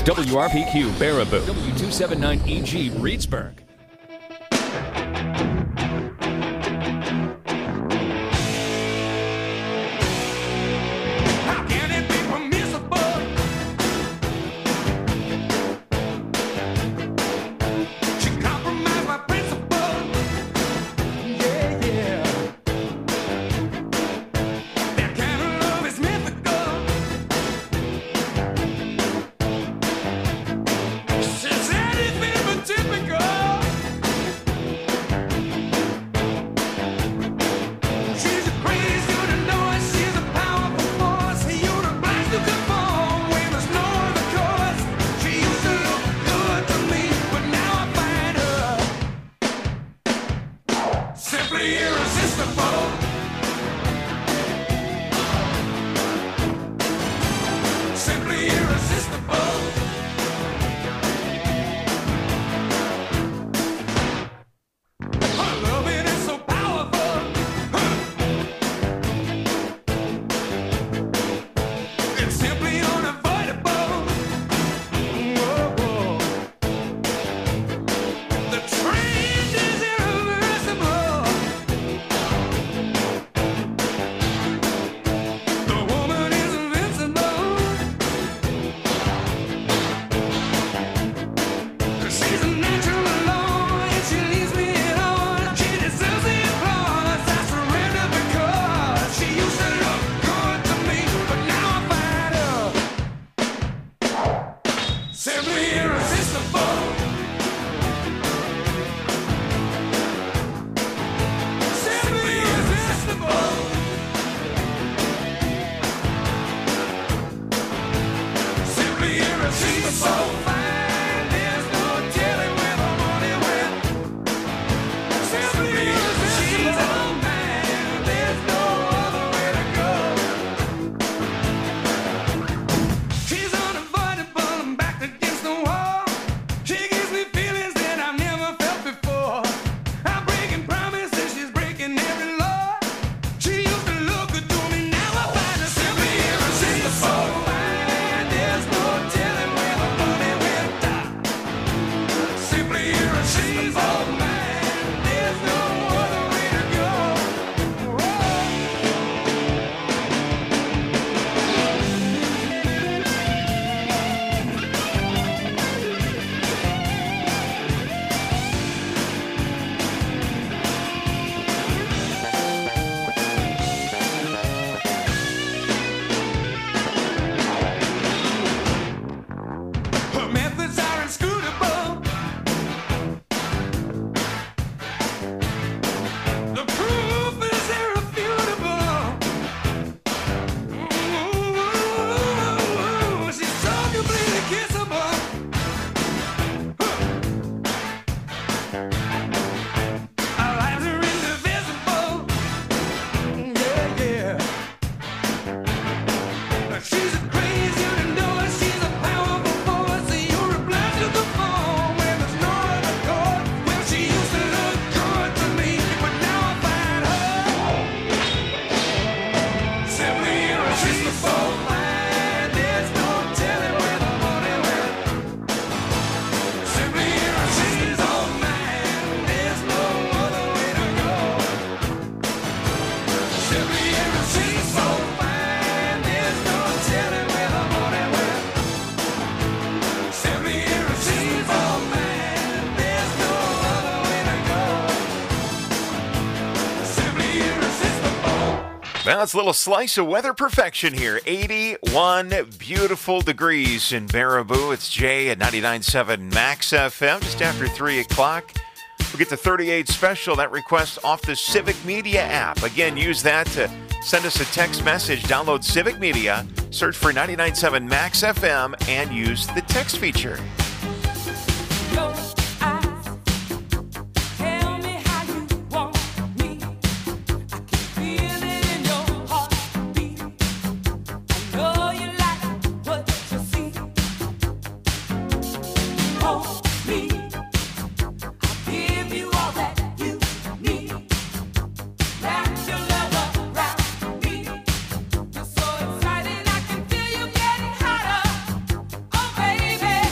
WRPQ Baraboo, W279EG Reedsburg. Well, it's a little slice of weather perfection here. 81 beautiful degrees in Baraboo. It's Jay at 99.7 Max FM, just after 3 o'clock. We'll get the 38 special, that request off the Civic Media app. Again, use that to send us a text message. Download Civic Media, search for 99.7 Max FM, and use the text feature. Baby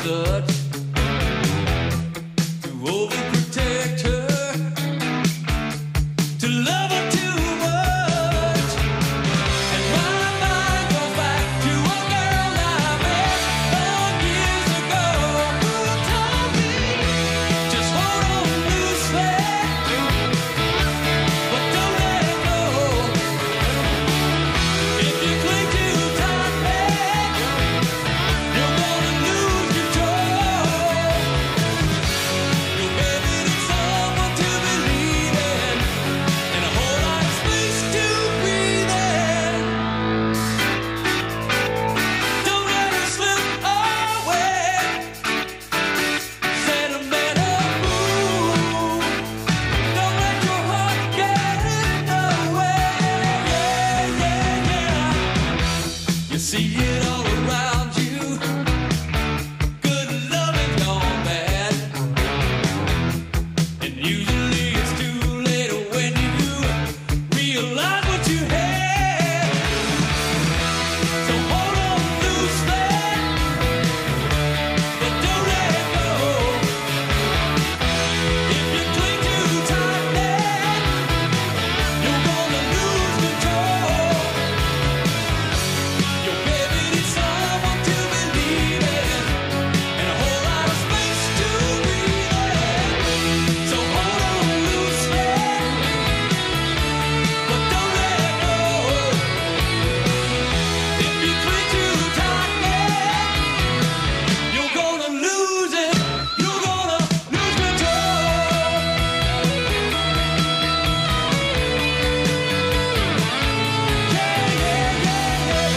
such to overprotect her, to love her too much. And my mind goes back to a girl I met long years ago who told me, just hold on loosely, but don't let go. If you cling too tightly, you're gonna lose control. Your baby needs someone to believe in, and a whole lot of space to breathe in. Don't let her slip away. Sentimental fool. Don't let your heart get in the way. Yeah, yeah, yeah. You see it all around you. Good loving gone bad. And usually it's too late when you realize what you had. So hold on loosely, but don't let go. If you cling too tightly, you're gonna lose control. Your baby needs someone to believe in, and a whole lot of space to breathe in. So hold on loosely, but don't let go. If you cling too tightly, you're gonna lose it. You're gonna lose control. Yeah, yeah, yeah, yeah.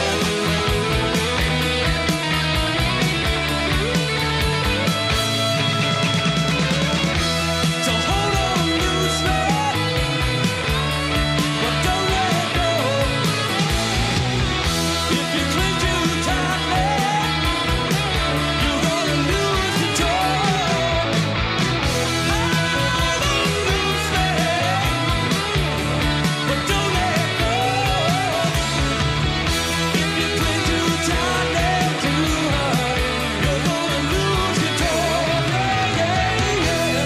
So hold on loosely, but don't let go. If you cling too tightly, you're gonna lose control. Hold on loosely, but don't let go. If you cling too tightly to her, you're gonna lose control. Yeah, yeah, yeah.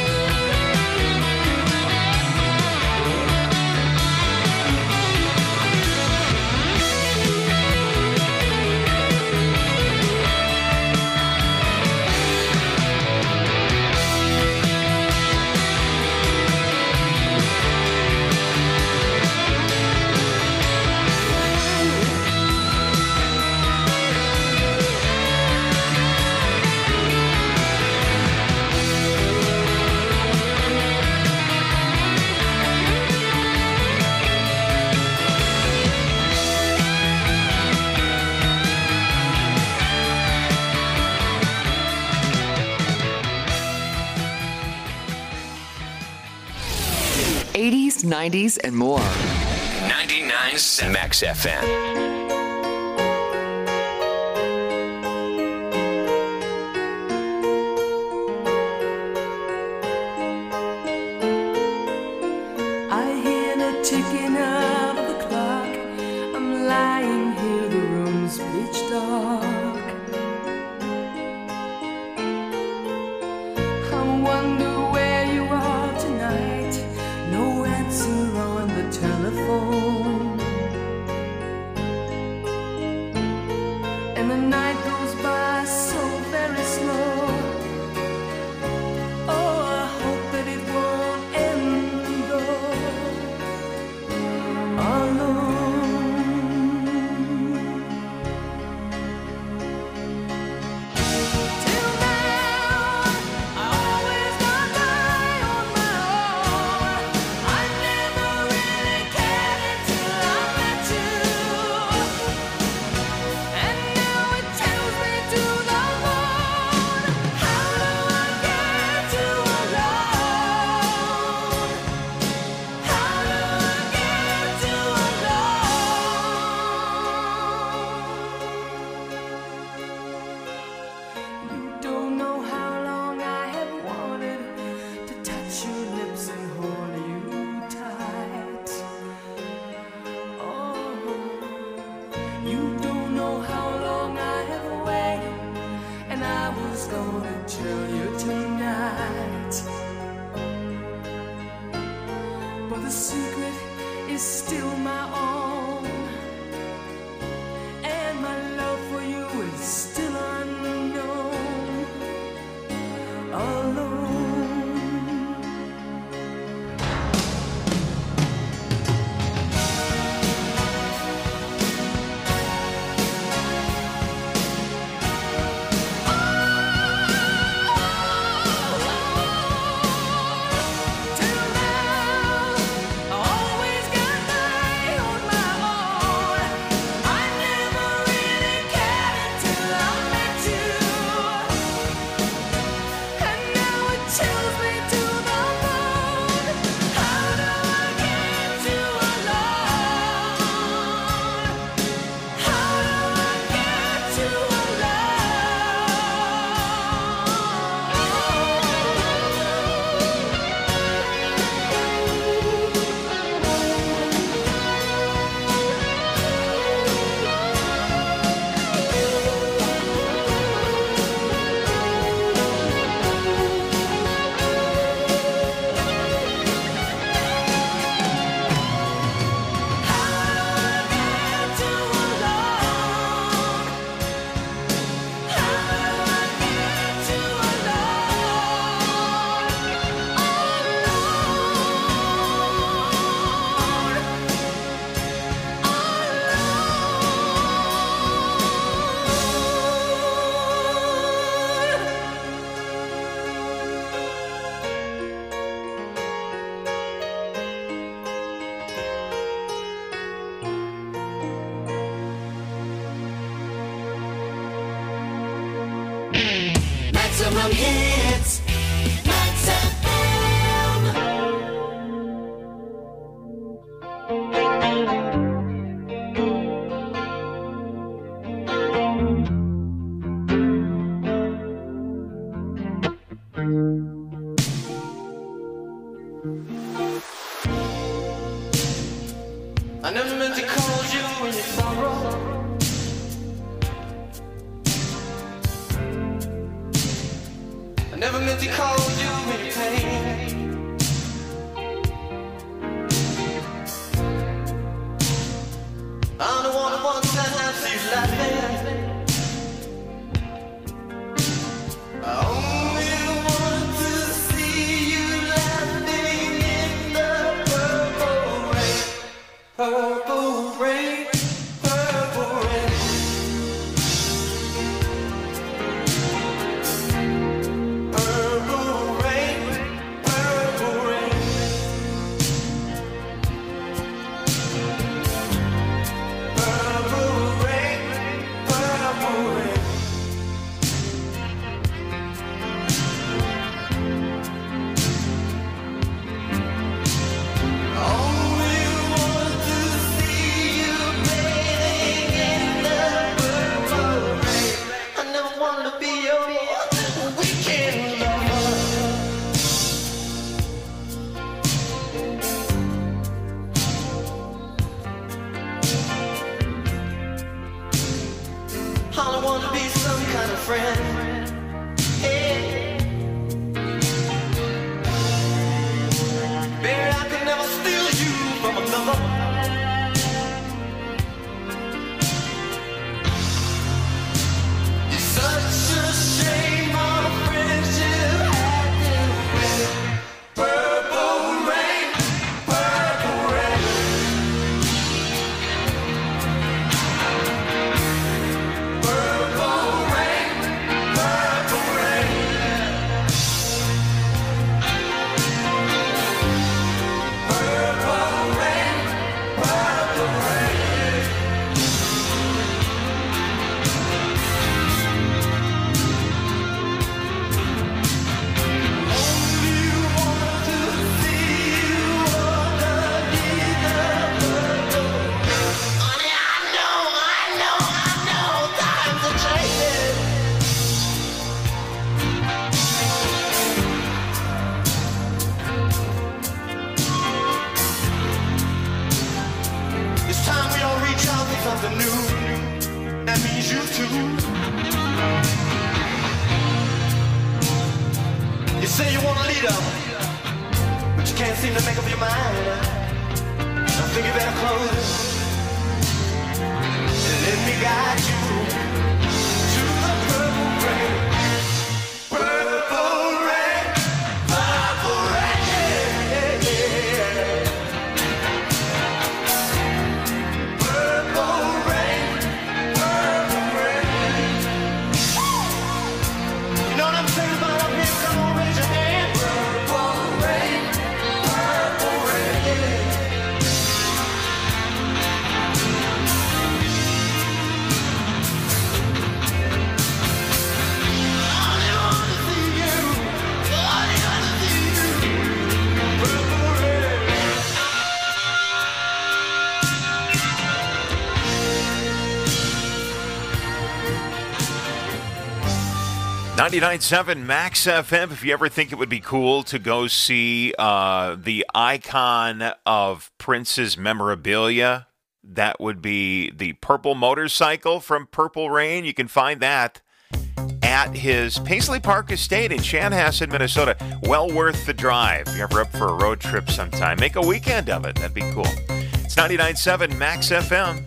'80s, '90s, and more. 99 Max FM. I hear the ticking of the clock. I'm lying here, the room's pitch dark. I wonder where you are tonight. No answer on the telephone. And the night goes by so very slow. Oh, I hope that it won't end though. Alone. Till now, I always got gonna tell you tonight, but the secret is still my own, and my love for you is still unknown, alone. Maximum hits, Max FM. I never meant to call you in your sorrow. I never meant to call you in your pain. I'm the one who wants to have you laughing. I only want to see you laughing in the purple rain. Purple rain, purple rain. Purple rain. say you want a leader, but you can't seem to make up your mind. I think you better close and let me guide you to the purple rain. Purple rain, purple rain, yeah, yeah. Purple rain, purple rain. You know what I'm saying about up here? Come on, raise your hand. Purple rain, purple rain. I want to see you. I want to see you. Purple rain. 99.7 Max FM. If you ever think it would be cool to go see the icon of Prince's memorabilia, that would be the purple motorcycle from Purple Rain. You can find that at his Paisley Park estate in Chanhassen, Minnesota. Well worth the drive. If you're ever up for a road trip sometime, make a weekend of it. That'd be cool. It's 99.7 Max FM.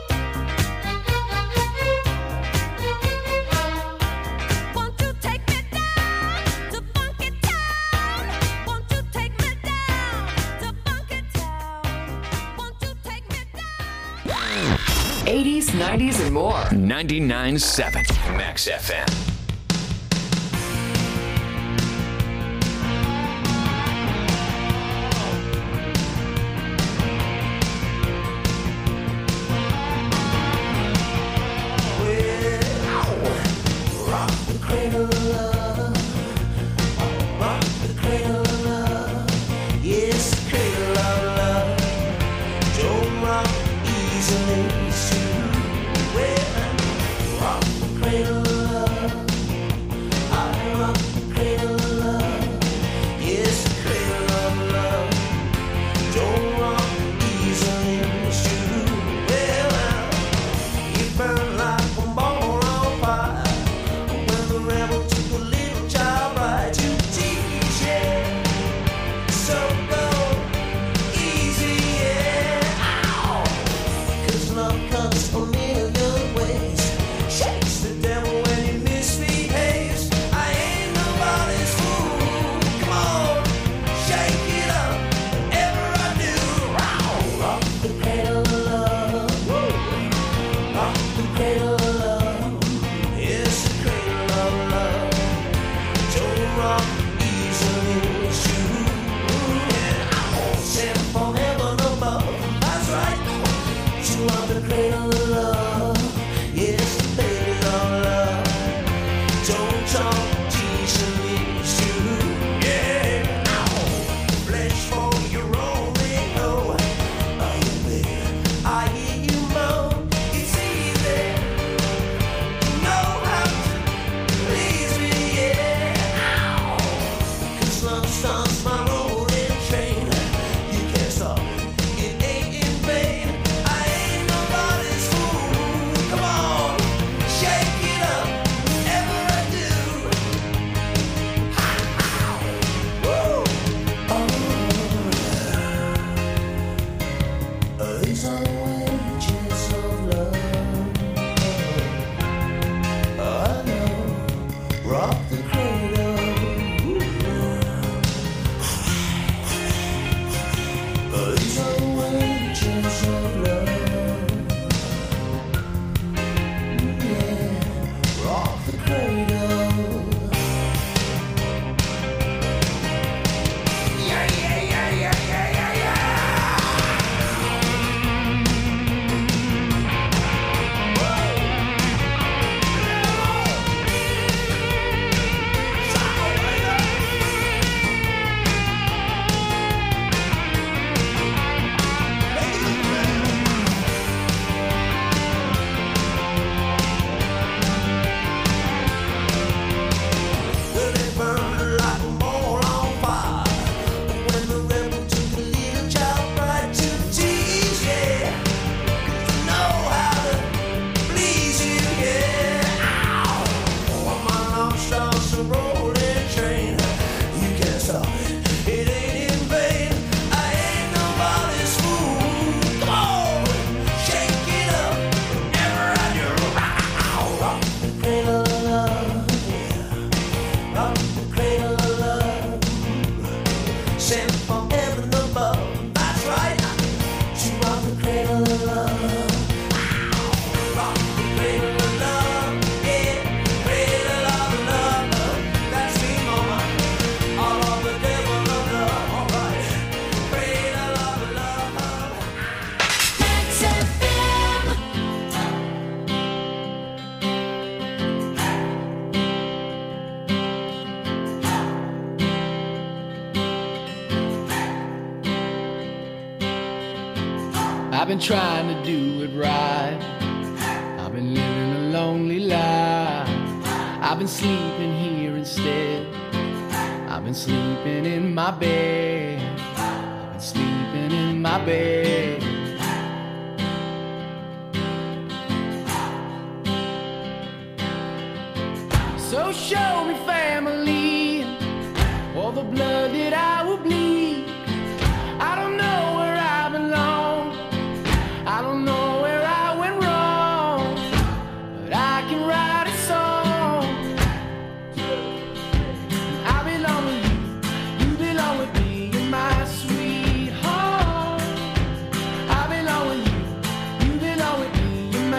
Won't you take me 80s, 90s, and more. 99.7 Max FM. I've been trying to do it right. I've been living a lonely life. I've been sleeping here instead. I've been sleeping in my bed. I've been sleeping in my bed. So show me family, all the blood that I will bleed. I don't know where I belong. I don't know where I went wrong, but I can write a song. I belong with you, you belong with me, you're my sweetheart. I belong with you, you belong with me, you're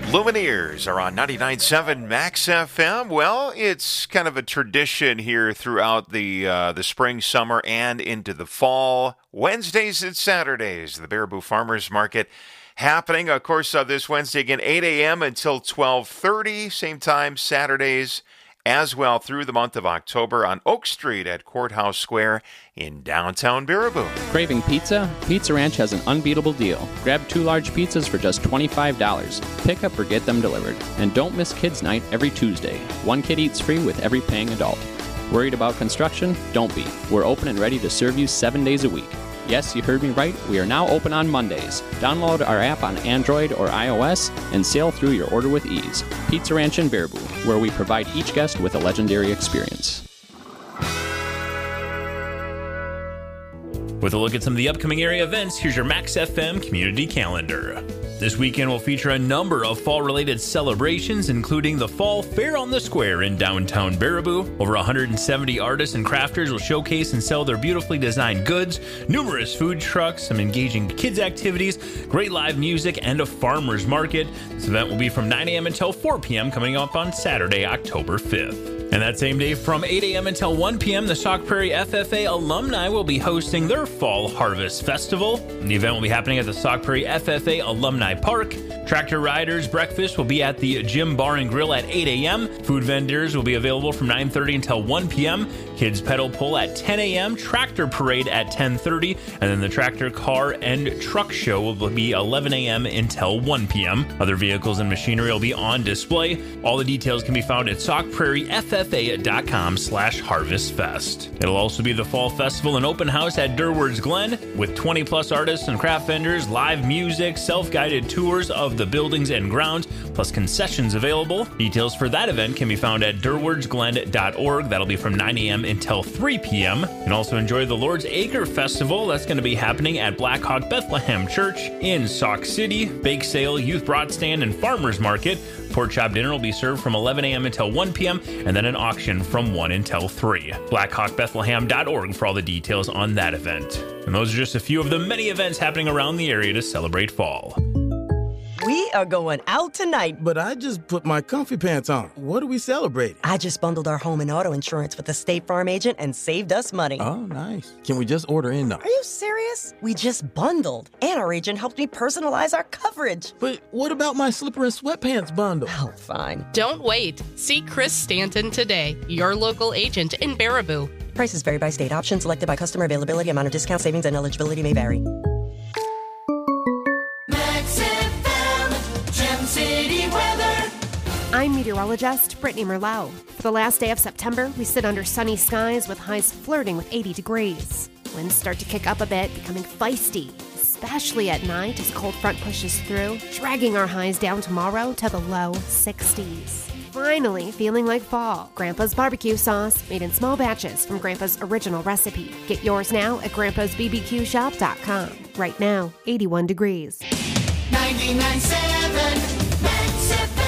Lumineers are on 99.7 Max FM. Well, it's kind of a tradition here throughout the spring, summer, and into the fall. Wednesdays and Saturdays, the Baraboo Farmers Market happening. Of course, this Wednesday again, 8 a.m. until 12:30. Same time, Saturdays as well through the month of October on Oak Street at Courthouse Square in downtown Baraboo. Craving pizza? Pizza Ranch has an unbeatable deal. Grab 2 large pizzas for just $25. Pick up or get them delivered. And don't miss Kids Night every Tuesday. 1 kid eats free with every paying adult. Worried about construction? Don't be. We're open and ready to serve you 7 days a week. Yes, you heard me right. We are now open on Mondays. Download our app on Android or iOS and sail through your order with ease. Pizza Ranch in Baraboo, where we provide each guest with a legendary experience. With a look at some of the upcoming area events, here's your Max FM community calendar. This weekend will feature a number of fall-related celebrations, including the Fall Fair on the Square in downtown Baraboo. Over 170 artists and crafters will showcase and sell their beautifully designed goods, numerous food trucks, some engaging kids activities, great live music, and a farmer's market. This event will be from 9 a.m. until 4 p.m. coming up on Saturday, October 5th. And that same day from 8 a.m. until 1 p.m., the Sauk Prairie FFA alumni will be hosting their Fall Harvest Festival. The event will be happening at the Sauk Prairie FFA Alumni Park. Tractor Riders Breakfast will be at the Gym Bar and Grill at 8 a.m. Food vendors will be available from 9:30 until 1 p.m. Kids Pedal Pull at 10 a.m. Tractor Parade at 10:30. And then the Tractor Car and Truck Show will be 11 a.m. until 1 p.m. Other vehicles and machinery will be on display. All the details can be found at saukprairieffa.com/harvestfest. It'll also be the Fall Festival and Open House at Durward's Glen with 20-plus artists and craft vendors, live music, self-guided tours of the buildings and grounds, plus concessions available. Details for that event can be found at durwardsglen.org. That'll be from 9 a.m. until 3 p.m. You can also enjoy the Lord's Acre Festival. That's going to be happening at Black Hawk Bethlehem Church in Sauk City. Bake sale, youth brought stand, and farmers market. Pork chop dinner will be served from 11 a.m. until 1 p.m. and then an auction from 1 until 3. BlackhawkBethlehem.org for all the details on that event. And those are just a few of the many events happening around the area to celebrate fall. We are going out tonight. But I just put my comfy pants on. What are we celebrating? I just bundled our home and auto insurance with a State Farm agent and saved us money. Oh, nice. Can we just order in now? Are you serious? We just bundled. And our agent helped me personalize our coverage. But what about my slipper and sweatpants bundle? Oh, fine. Don't wait. See Chris Stanton today, your local agent in Baraboo. Prices vary by state. Options selected by customer. Availability, amount of discount, savings, and eligibility may vary. City weather. I'm meteorologist Brittany Merlot. For the last day of September, we sit under sunny skies with highs flirting with 80 degrees. Winds start to kick up a bit, becoming feisty, especially at night as a cold front pushes through, dragging our highs down tomorrow to the low 60s. Finally feeling like fall. Grandpa's barbecue sauce, made in small batches from Grandpa's original recipe. Get yours now at grandpasbbqshop.com. Right now, 81 degrees. 99.7 Max FM.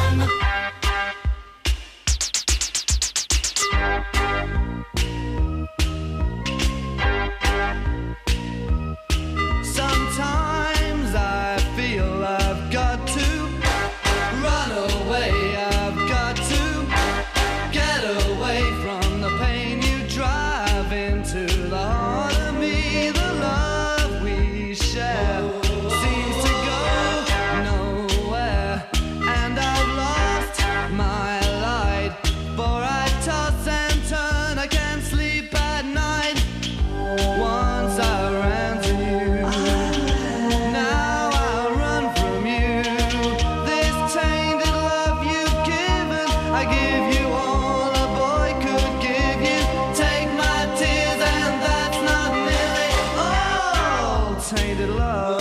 Sometimes I feel I've got to run away. I've got to get away from the pain you drive into the heart of me. The love we share seems to go nowhere, and I've lost my light. For I toss and turn, I can't sleep at night. Once I ran to you, now I run from you. This tainted love you've given, I give you all a boy could give you. Take my tears and that's not nearly all. Tainted love,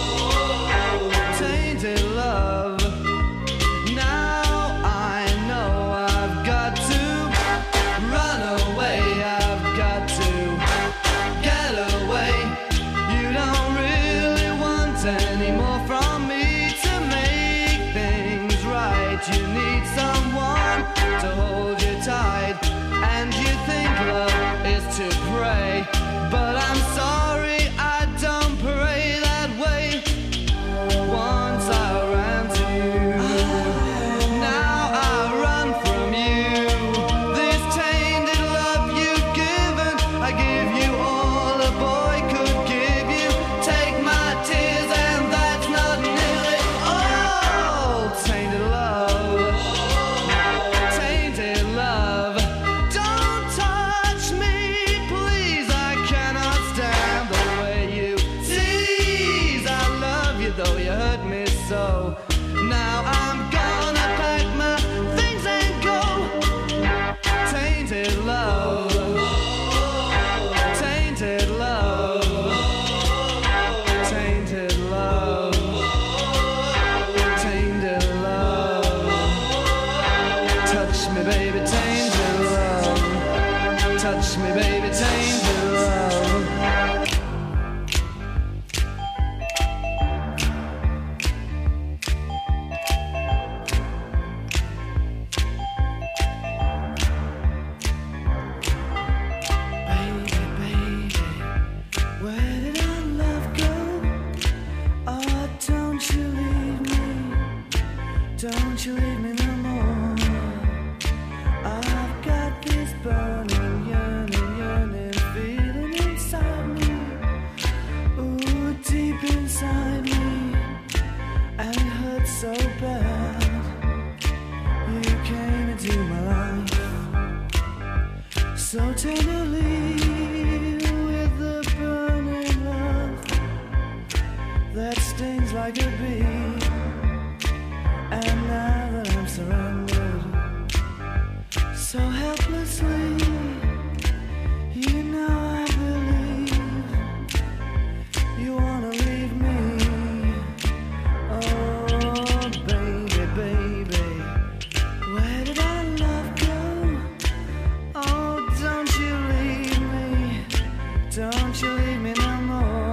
tainted love. Now I know I've got to run away. I've got to get away. You don't really want any more from me to make things right. You need someone to hold you tight, and you think love is to pray. But I'm sorry, I don't pray that way. Once I ran to you, I could be. And now that I'm surrendered so helplessly, you know I believe you wanna leave me. Oh, baby, baby, where did our love go? Oh, don't you leave me, don't you leave me no more.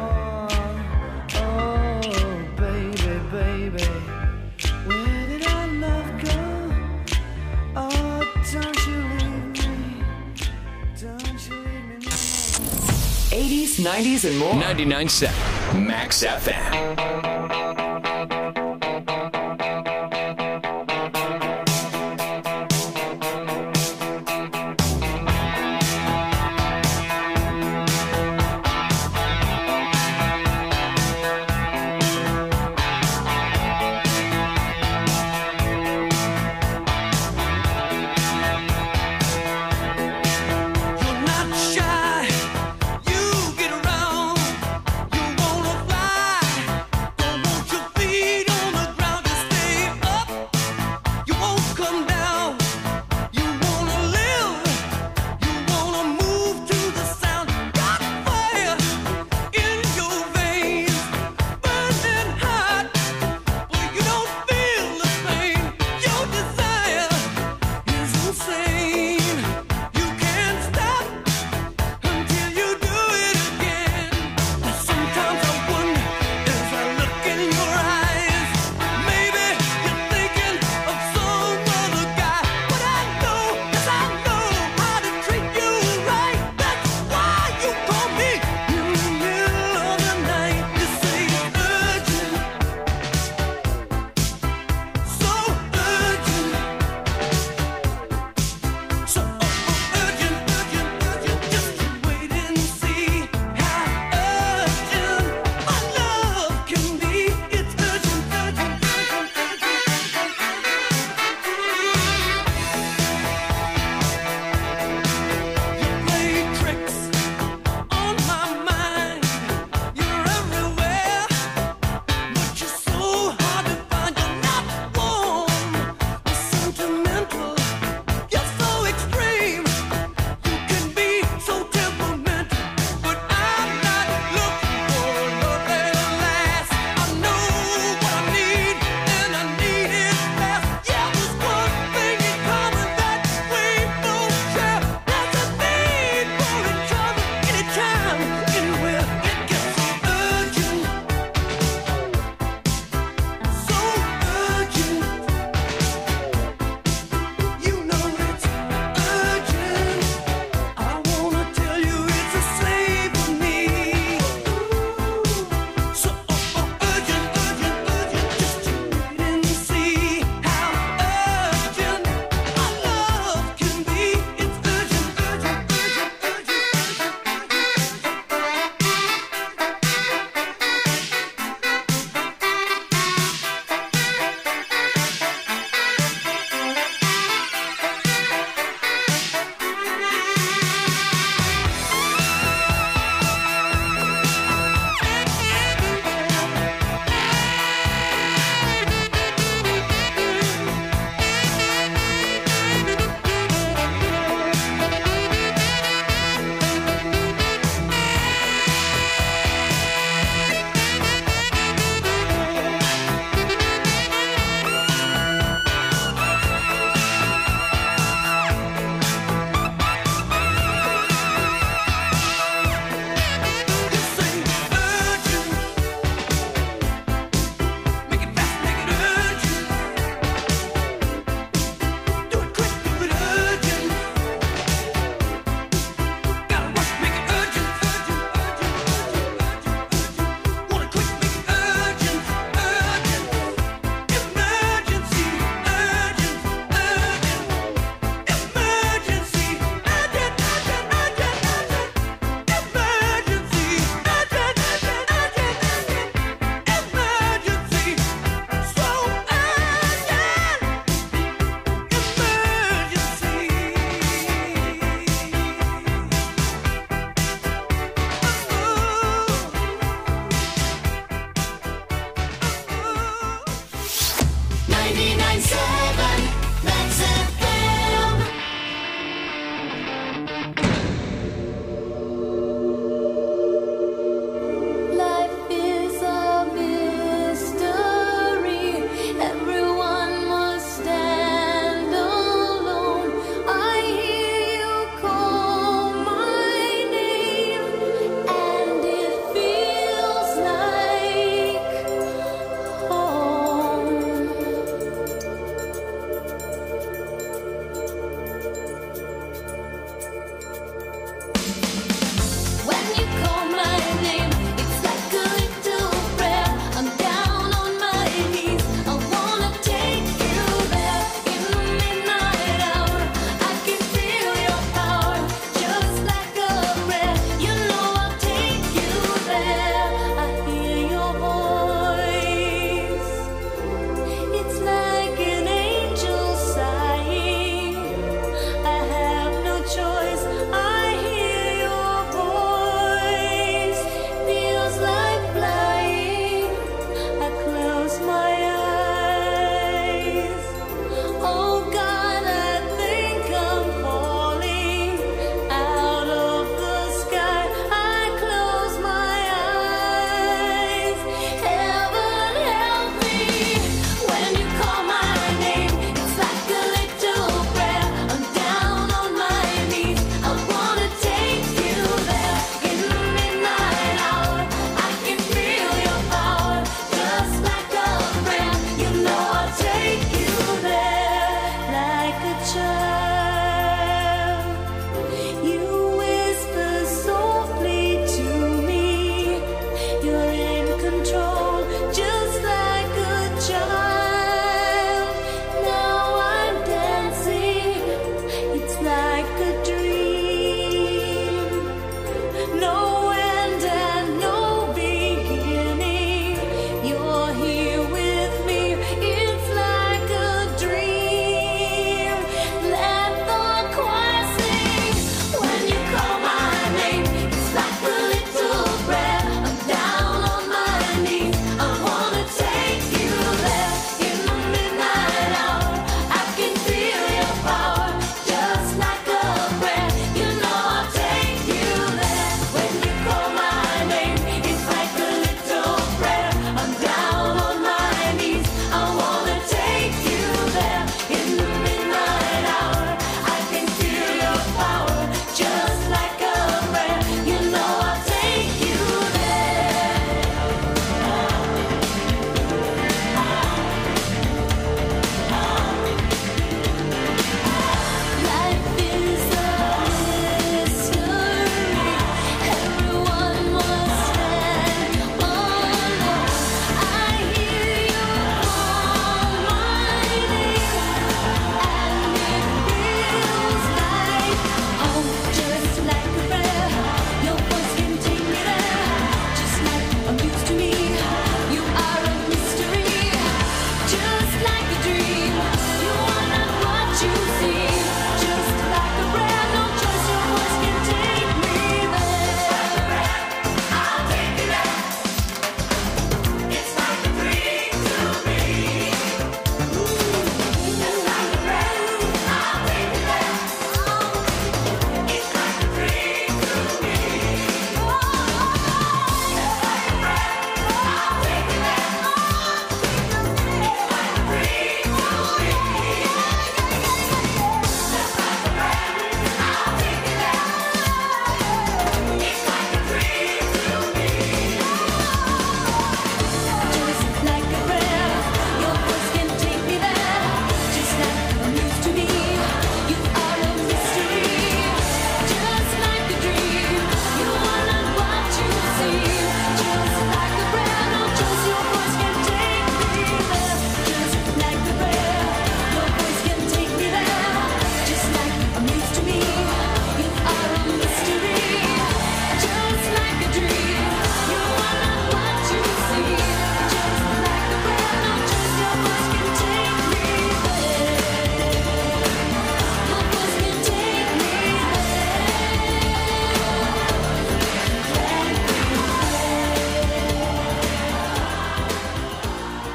Oh, baby, baby, where did our love go? Oh, don't you leave me, don't you leave me no more. 80s, 90s, and more. 99.7 Max FM. You're not shy, you get around, you wanna fly,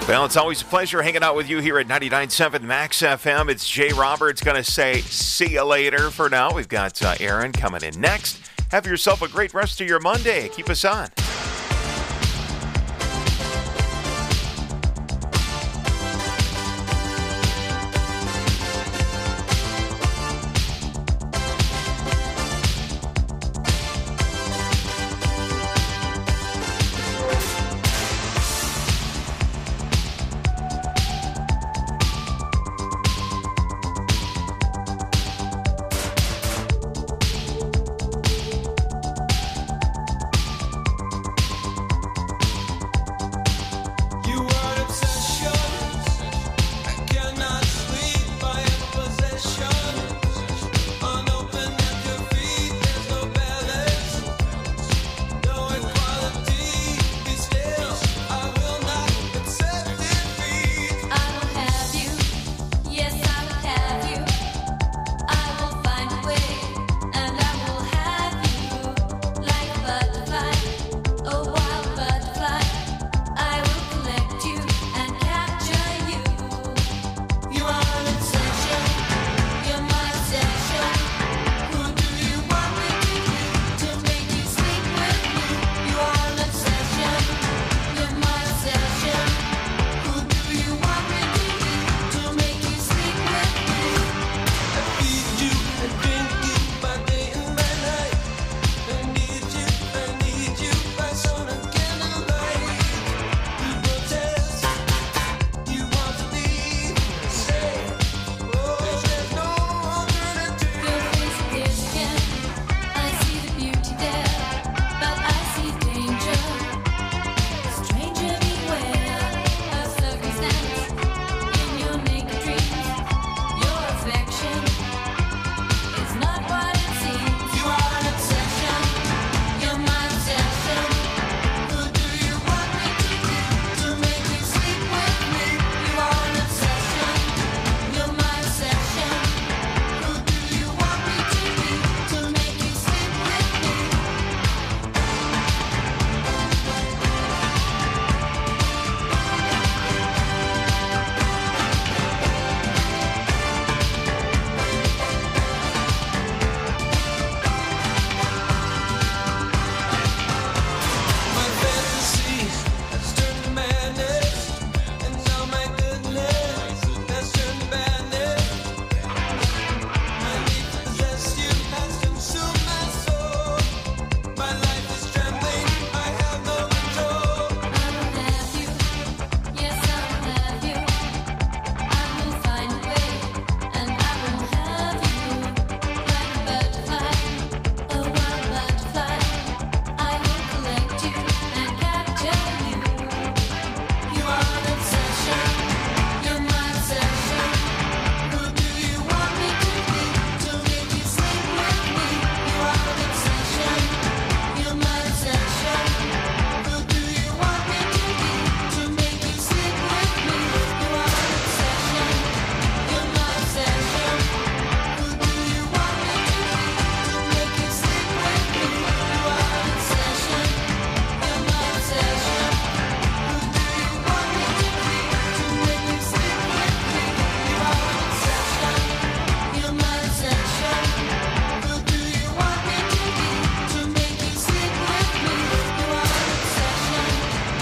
Well, it's always a pleasure hanging out with you here at 99.7 Max FM. It's Jay Roberts going to say see you later for now. We've got Aaron coming in next. Have yourself a great rest of your Monday. Keep us on.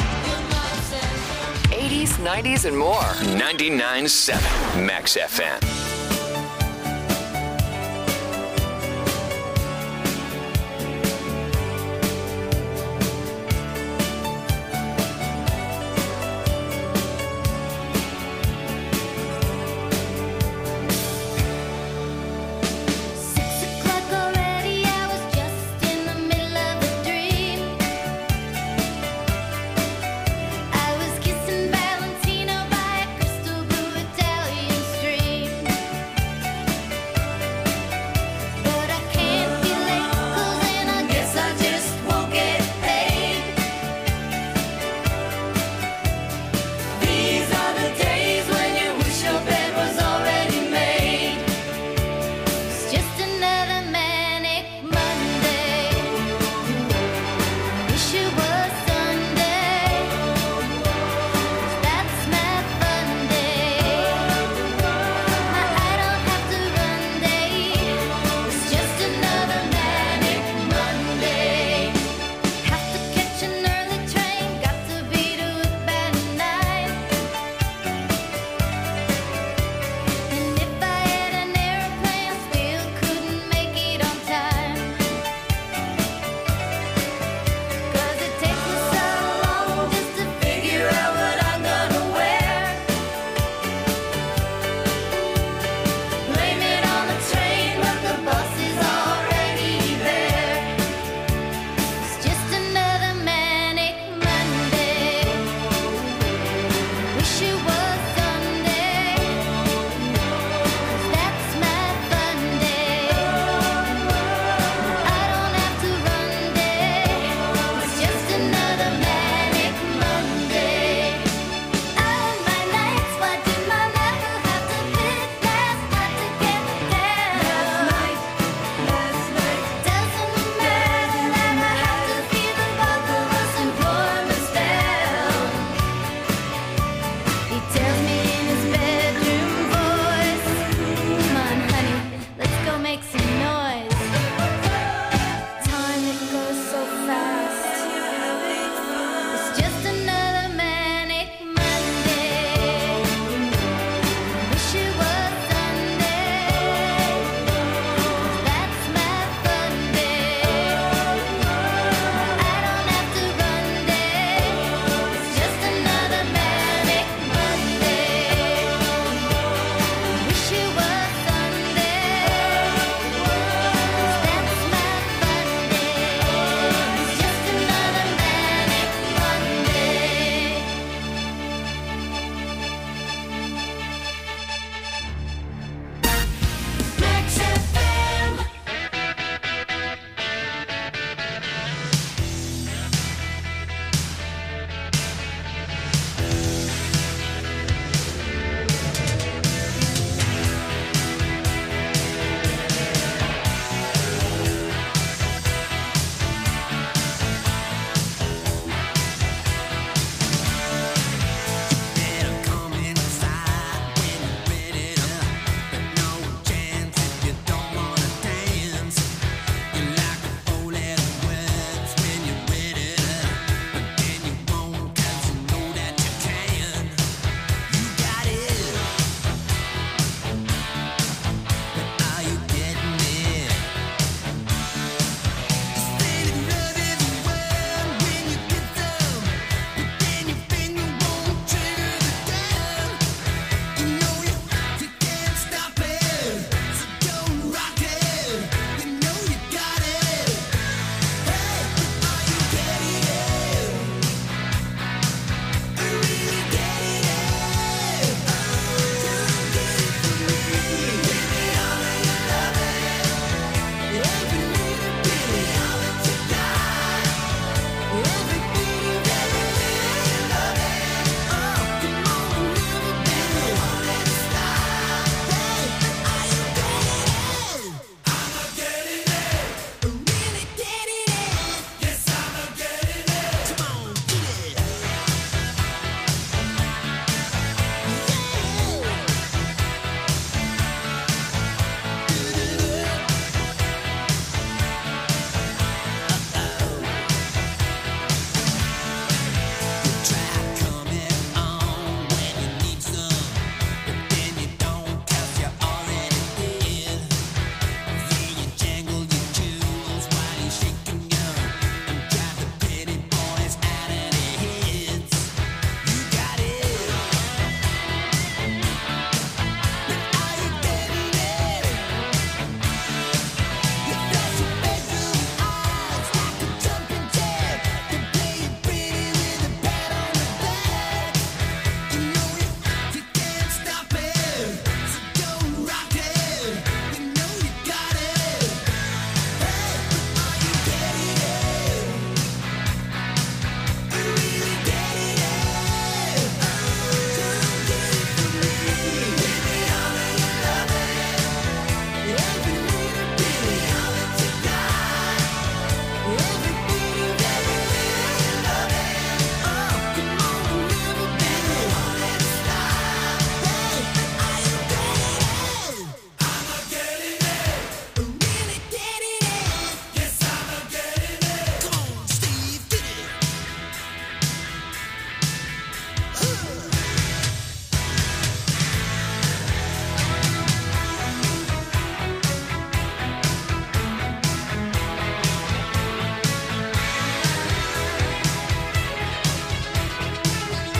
'90s and more. 99.7 Max FM.